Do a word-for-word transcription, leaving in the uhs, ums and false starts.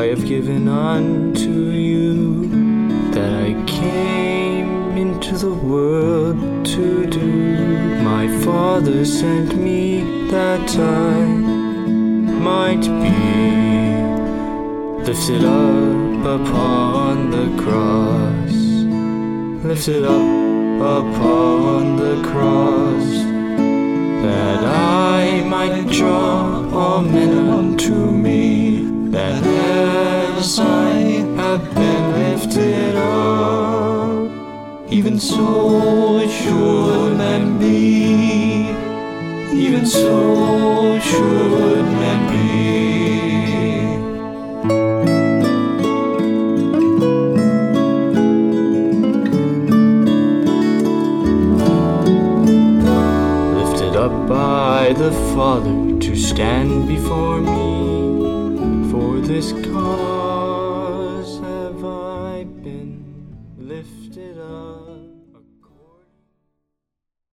have given unto you, that I came into the world to do. My Father sent me that I might be lifted up upon the cross, lifted up upon the cross, that I might draw all men unto me, that as I have been lifted up, even so should men be, even so should men be. By the Father to stand before me, for this cause have I been lifted up.